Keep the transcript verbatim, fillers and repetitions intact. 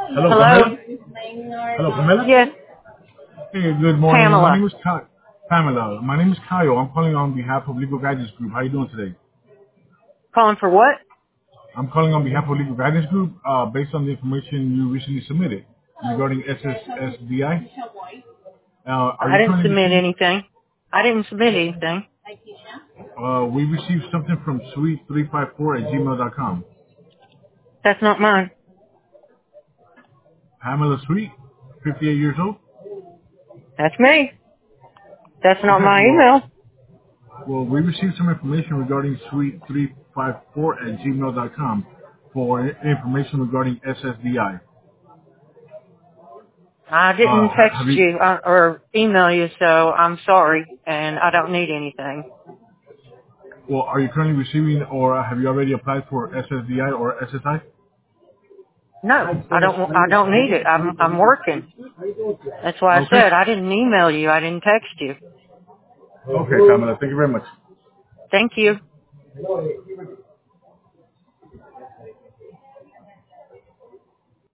Hello, Hello? Pamela? Hello, Pamela? Yes, Hey, good morning. My Pamela. name is Kyle. Pamela. My name is Kyle. I'm calling on behalf of Legal Guidance Group. How are you doing today? Calling for what? I'm calling on behalf of Legal Guidance Group uh, based on the information you recently submitted regarding S S S D I. Uh, are I you didn't currently submit receiving? anything. I didn't submit anything. Uh, we received something from sweet three five four at gmail dot com. That's not mine. Pamela Sweet, fifty-eight years old. That's me. That's not Okay, my well, email. well, we received some information regarding sweet three five four at gmail dot com for information regarding S S D I. I Uh, didn't ha- text have you? you uh, or email you, so I'm sorry, and I don't need anything. Well, are you currently receiving, or have you already applied for S S D I or S S I? No, I don't. I don't need it. I'm I'm working. That's why I Okay. said I didn't email you. I didn't text you. Okay, Pamela. Thank you very much. Thank you.